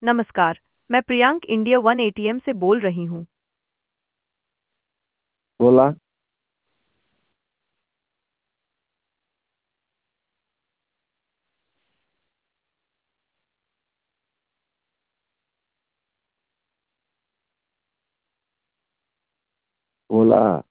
नमस्कार। मैं Priyank India one ATM से बोल रही हूँ। बोला। बोला।